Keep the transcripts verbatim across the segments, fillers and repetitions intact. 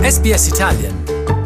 S B S Italian.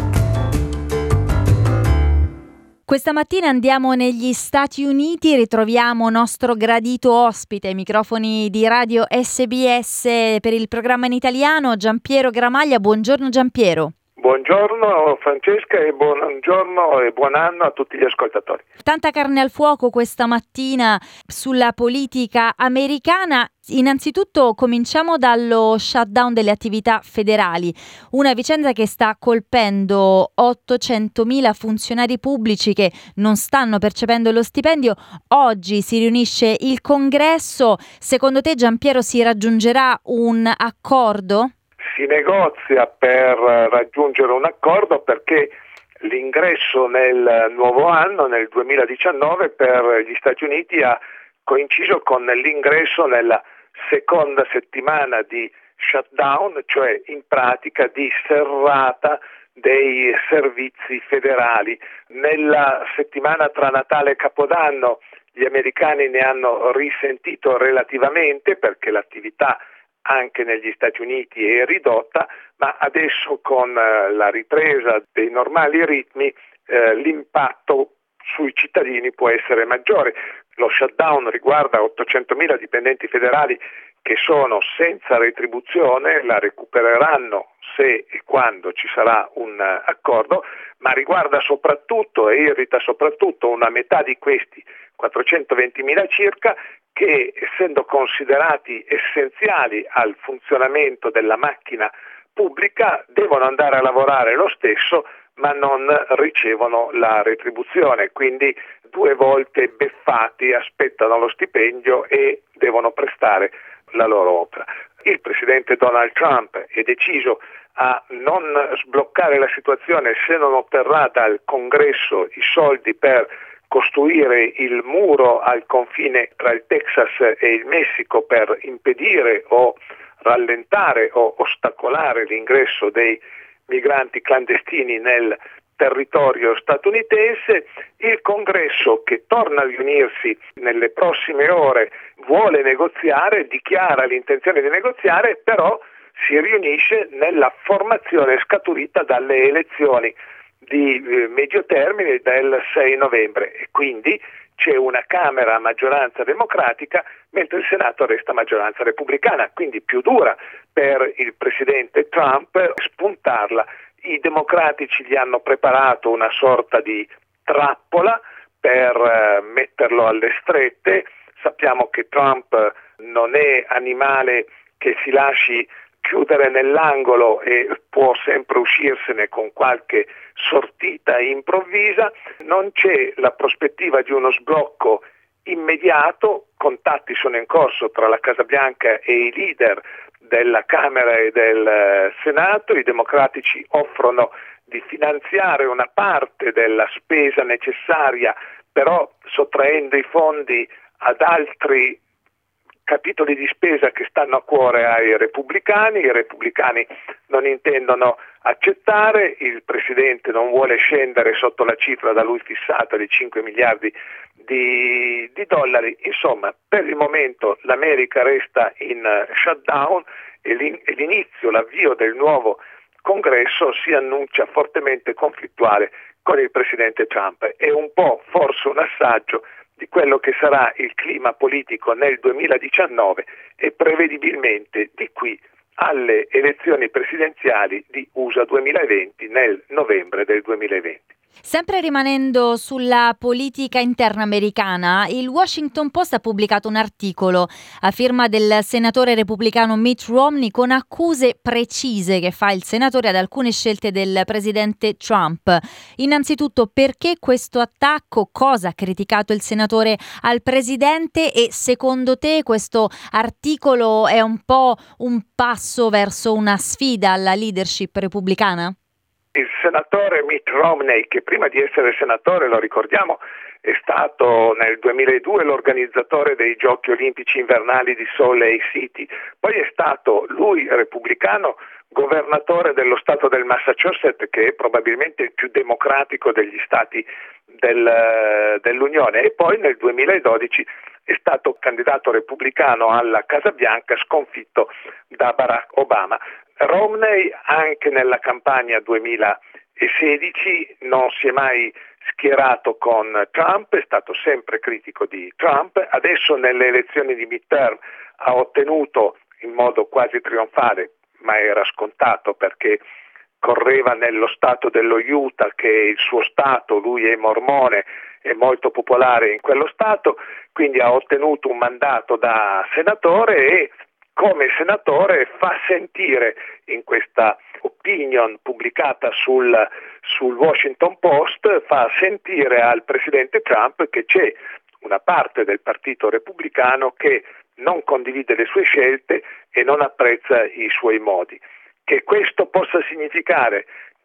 Questa mattina andiamo negli Stati Uniti, ritroviamo nostro gradito ospite ai microfoni di Radio S B S per il programma in italiano, Giampiero Gramaglia. Buongiorno Giampiero. Buongiorno Francesca e buongiorno e buon anno a tutti gli ascoltatori. Tanta carne al fuoco questa mattina sulla politica americana. Innanzitutto cominciamo dallo shutdown delle attività federali, una vicenda che sta colpendo ottocentomila funzionari pubblici che non stanno percependo lo stipendio. Oggi si riunisce il Congresso. Secondo te, Giampiero, si raggiungerà un accordo? Si negozia per raggiungere un accordo perché l'ingresso nel nuovo anno, nel duemiladiciannove, per gli Stati Uniti ha coinciso con l'ingresso nella seconda settimana di shutdown, cioè in pratica di serrata dei servizi federali. Nella settimana tra Natale e Capodanno gli americani ne hanno risentito relativamente perché l'attività anche negli Stati Uniti è ridotta, ma adesso con la ripresa dei normali ritmi eh, l'impatto sui cittadini può essere maggiore. Lo shutdown riguarda ottocentomila dipendenti federali che sono senza retribuzione, la recupereranno se e quando ci sarà un accordo, ma riguarda soprattutto e irrita soprattutto una metà di questi, quattrocentoventimila circa, che essendo considerati essenziali al funzionamento della macchina pubblica devono andare a lavorare lo stesso ma non ricevono la retribuzione, quindi due volte beffati aspettano lo stipendio e devono prestare la loro opera. Il presidente Donald Trump è deciso a non sbloccare la situazione se non otterrà dal Congresso i soldi per costruire il muro al confine tra il Texas e il Messico per impedire o rallentare o ostacolare l'ingresso dei migranti clandestini nel territorio statunitense. Il Congresso, che torna a riunirsi nelle prossime ore, vuole negoziare, dichiara l'intenzione di negoziare, però si riunisce nella formazione scaturita dalle elezioni di eh, medio termine del sei novembre e quindi c'è una Camera a maggioranza democratica mentre il Senato resta a maggioranza repubblicana, quindi più dura per il presidente Trump spuntarla. I democratici gli hanno preparato una sorta di trappola per eh, metterlo alle strette. Sappiamo che Trump non è animale che si lasci chiudere nell'angolo e può sempre uscirsene con qualche sortita improvvisa. Non c'è la prospettiva di uno sblocco immediato, contatti sono in corso tra la Casa Bianca e i leader della Camera e del Senato. I democratici offrono di finanziare una parte della spesa necessaria, però sottraendo i fondi ad altri capitoli di spesa che stanno a cuore ai repubblicani. I repubblicani non intendono accettare, il presidente non vuole scendere sotto la cifra da lui fissata di cinque miliardi di, di dollari. Insomma, per il momento l'America resta in shutdown e l'inizio, l'avvio del nuovo congresso si annuncia fortemente conflittuale con il presidente Trump. È un po' forse un assaggio di quello che sarà il clima politico nel duemiladiciannove e prevedibilmente di qui alle elezioni presidenziali di U S A duemilaventi nel novembre del duemilaventi. Sempre rimanendo sulla politica interna americana, il Washington Post ha pubblicato un articolo a firma del senatore repubblicano Mitt Romney con accuse precise che fa il senatore ad alcune scelte del presidente Trump. Innanzitutto, perché questo attacco? Cosa ha criticato il senatore al presidente? E secondo te questo articolo è un po' un passo verso una sfida alla leadership repubblicana? Il senatore Mitt Romney, che prima di essere senatore, lo ricordiamo, è stato nel duemiladue l'organizzatore dei Giochi Olimpici Invernali di Salt Lake City, poi è stato lui repubblicano governatore dello stato del Massachusetts, che è probabilmente il più democratico degli stati del, dell'Unione, e poi nel duemiladodici è stato candidato repubblicano alla Casa Bianca, sconfitto da Barack Obama. Romney anche nella campagna duemilasedici non si è mai schierato con Trump, è stato sempre critico di Trump, adesso nelle elezioni di midterm ha ottenuto in modo quasi trionfale, ma era scontato perché correva nello stato dello Utah, che è il suo stato, lui è mormone, è molto popolare in quello stato, quindi ha ottenuto un mandato da senatore e come senatore fa sentire in questa opinion pubblicata sul, sul Washington Post, fa sentire al presidente Trump che c'è una parte del partito repubblicano che non condivide le sue scelte e non apprezza i suoi modi. Che questo possa significare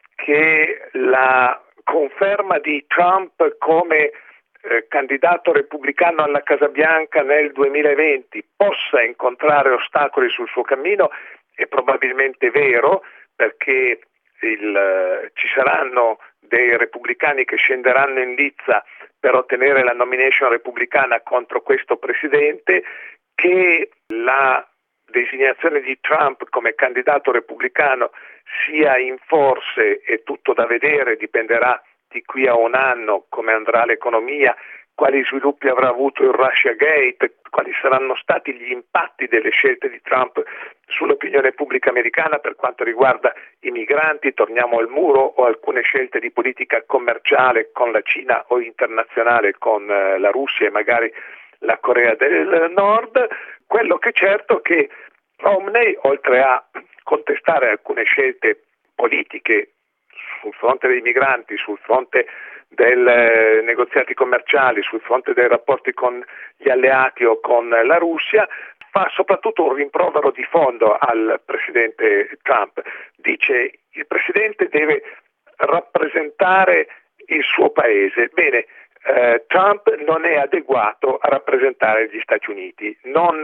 che la conferma di Trump come eh, candidato repubblicano alla Casa Bianca nel duemilaventi possa incontrare ostacoli sul suo cammino è probabilmente vero, perché il, eh, ci saranno dei repubblicani che scenderanno in lizza per ottenere la nomination repubblicana contro questo presidente, che la designazione di Trump come candidato repubblicano sia in forse è tutto da vedere, dipenderà di qui a un anno come andrà l'economia, quali sviluppi avrà avuto il Russia Gate, quali saranno stati gli impatti delle scelte di Trump sull'opinione pubblica americana per quanto riguarda i migranti, torniamo al muro, o alcune scelte di politica commerciale con la Cina o internazionale con eh, la Russia e magari la Corea del Nord. Quello che è certo è che Romney, oltre a contestare alcune scelte politiche sul fronte dei migranti, sul fronte dei eh, negoziati commerciali, sul fronte dei rapporti con gli alleati o con la Russia, fa soprattutto un rimprovero di fondo al presidente Trump. Dice: il presidente deve rappresentare il suo paese. Bene, eh, Trump non è adeguato a rappresentare gli Stati Uniti, non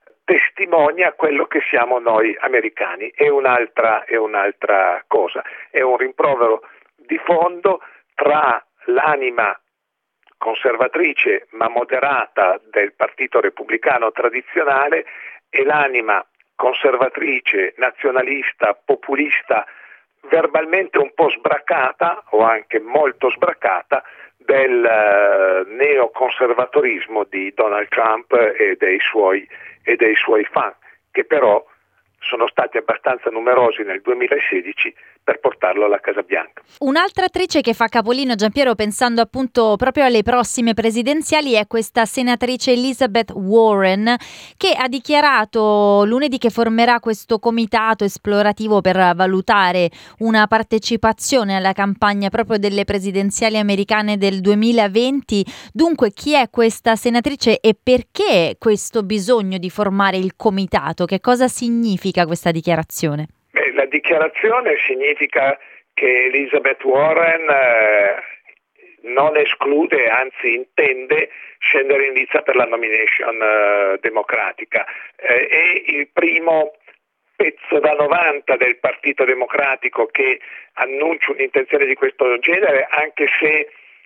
testimonia quello che siamo noi americani, è un'altra, è un'altra cosa, è un rimprovero di fondo tra l'anima conservatrice ma moderata del partito repubblicano tradizionale e l'anima conservatrice, nazionalista, populista, verbalmente un po' sbracata o anche molto sbracata del uh, neoconservatorismo di Donald Trump e dei suoi e dei suoi fan, che però sono stati abbastanza numerosi nel duemilasedici per portarlo alla Casa Bianca. Un'altra attrice che fa capolino, Giampiero, pensando appunto proprio alle prossime presidenziali, è questa senatrice Elizabeth Warren, che ha dichiarato lunedì che formerà questo comitato esplorativo per valutare una partecipazione alla campagna proprio delle presidenziali americane del duemilaventi. Dunque, chi è questa senatrice e perché questo bisogno di formare il comitato? Che cosa significa questa dichiarazione? Beh, la dichiarazione significa che Elizabeth Warren eh, non esclude, anzi intende scendere in lizza per la nomination eh, democratica. Eh, è il primo pezzo da novanta del Partito Democratico che annuncia un'intenzione di questo genere, anche se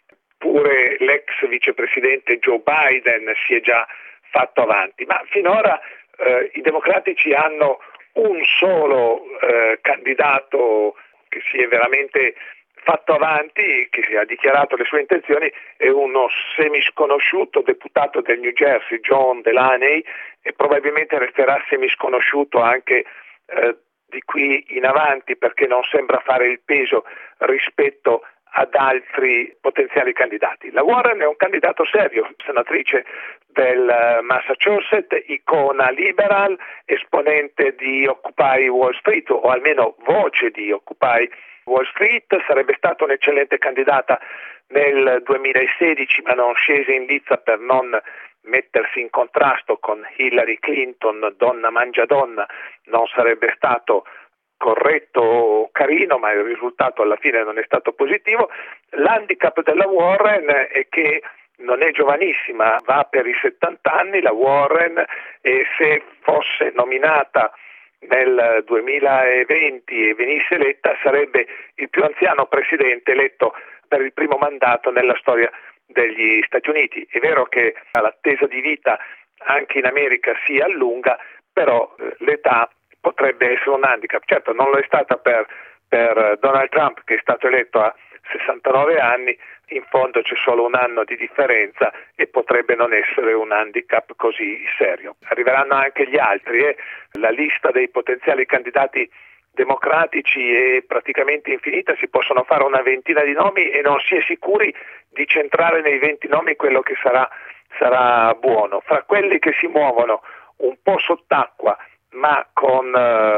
pure l'ex vicepresidente Joe Biden si è già fatto avanti. Ma finora eh, i democratici hanno un solo eh, candidato che si è veramente fatto avanti, che ha dichiarato le sue intenzioni, è uno semisconosciuto deputato del New Jersey, John Delaney, e probabilmente resterà semisconosciuto anche eh, di qui in avanti, perché non sembra fare il peso rispetto ad altri potenziali candidati. La Warren è un candidato serio, senatrice del Massachusetts, icona liberal, esponente di Occupy Wall Street, o almeno voce di Occupy Wall Street, sarebbe stata un'eccellente candidata nel duemilasedici, ma non scese in lizza per non mettersi in contrasto con Hillary Clinton, donna mangia donna, non sarebbe stato corretto o carino, ma il risultato alla fine non è stato positivo. L'handicap della Warren è che non è giovanissima, va per i settanta anni la Warren, e se fosse nominata nel duemilaventi e venisse eletta sarebbe il più anziano presidente eletto per il primo mandato nella storia degli Stati Uniti. È vero che l'attesa di vita anche in America si allunga, però l'età potrebbe essere un handicap. Certo, non lo è stata per, per Donald Trump, che è stato eletto a sessantanove anni, in fondo c'è solo un anno di differenza e potrebbe non essere un handicap così serio. Arriveranno anche gli altri, eh? La lista dei potenziali candidati democratici è praticamente infinita, si possono fare una ventina di nomi e non si è sicuri di centrare nei venti nomi quello che sarà, sarà buono. Fra quelli che si muovono un po' sott'acqua ma con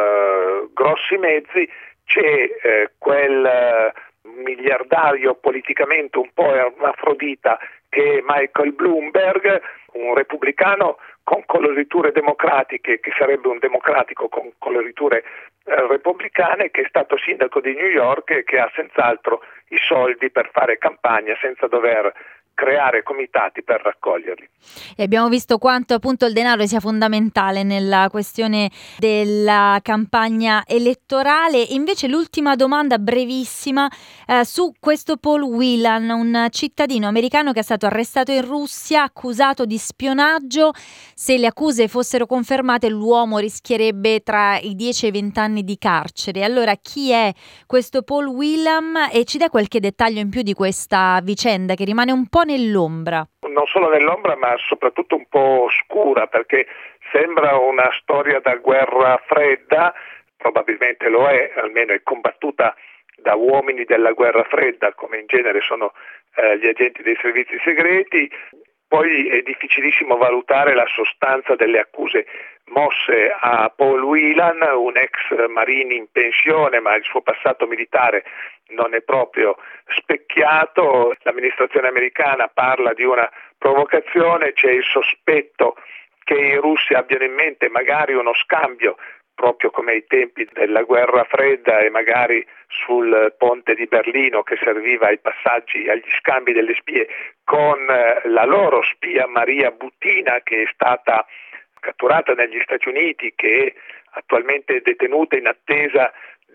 eh, grossi mezzi c'è eh, quel eh, miliardario politicamente un po' ermafrodita che è Michael Bloomberg, un repubblicano con coloriture democratiche, che sarebbe un democratico con coloriture eh, repubblicane, che è stato sindaco di New York e che ha senz'altro i soldi per fare campagna senza dover creare comitati per raccoglierli. E abbiamo visto quanto appunto il denaro sia fondamentale nella questione della campagna elettorale. Invece l'ultima domanda brevissima eh, su questo Paul Whelan, un cittadino americano che è stato arrestato in Russia accusato di spionaggio. Se le accuse fossero confermate, l'uomo rischierebbe tra i dieci e i venti anni di carcere. Allora, chi è questo Paul Whelan e ci dà qualche dettaglio in più di questa vicenda che rimane un po' nell'ombra? Non solo nell'ombra, ma soprattutto un po' scura, perché sembra una storia da guerra fredda, probabilmente lo è, almeno è combattuta da uomini della guerra fredda, come in genere sono eh, gli agenti dei servizi segreti. Poi è difficilissimo valutare la sostanza delle accuse mosse a Paul Whelan, un ex marine in pensione, ma il suo passato militare non è proprio specchiato. L'amministrazione americana parla di una provocazione, c'è il sospetto che i russi abbiano in mente magari uno scambio, proprio come ai tempi della guerra fredda e magari sul ponte di Berlino che serviva ai passaggi, agli scambi delle spie, con la loro spia Maria Butina, che è stata catturata negli Stati Uniti, che è attualmente detenuta in attesa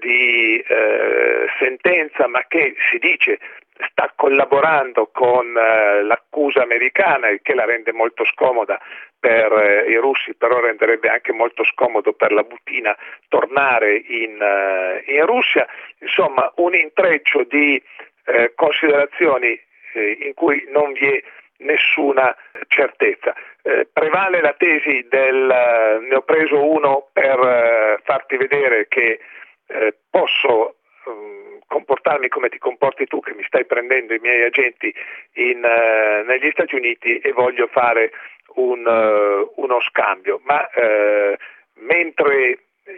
di eh, sentenza, ma che si dice sta collaborando con eh, l'accusa americana, il che la rende molto scomoda per eh, i russi, però renderebbe anche molto scomodo per la Butina tornare in, eh, in Russia. Insomma, un intreccio di eh, considerazioni eh, in cui non vi è nessuna certezza. Eh, prevale la tesi del eh, ne ho preso uno per eh, farti vedere che eh, posso eh, comportarmi come ti comporti tu, che mi stai prendendo i miei agenti in, eh, negli Stati Uniti e voglio fare un, uh, uno scambio. Ma eh, mentre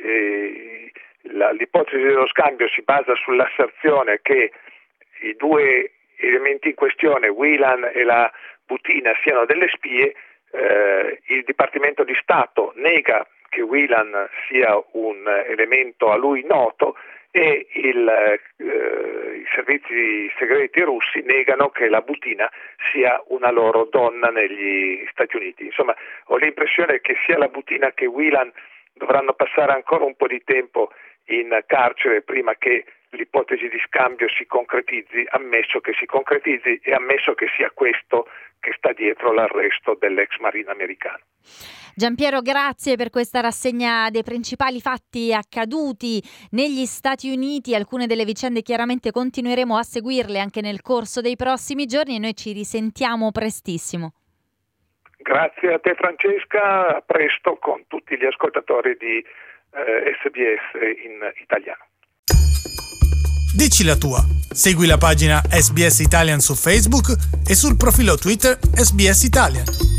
eh, la, l'ipotesi dello scambio si basa sull'asserzione che i due elementi in questione, Whelan e la Butina, siano delle spie, eh, il Dipartimento di Stato nega che Whelan sia un elemento a lui noto e il, eh, i servizi segreti russi negano che la Butina sia una loro donna negli Stati Uniti. Insomma, ho l'impressione che sia la Butina che Whelan dovranno passare ancora un po' di tempo in carcere prima che l'ipotesi di scambio si concretizzi, ammesso che si concretizzi e ammesso che sia questo che sta dietro l'arresto dell'ex marine americano. Giampiero, grazie per questa rassegna dei principali fatti accaduti negli Stati Uniti. Alcune delle vicende chiaramente continueremo a seguirle anche nel corso dei prossimi giorni e noi ci risentiamo prestissimo. Grazie a te Francesca, a presto con tutti gli ascoltatori di eh, S B S in italiano. Dici la tua. Segui la pagina S B S Italian su Facebook e sul profilo Twitter S B S Italian.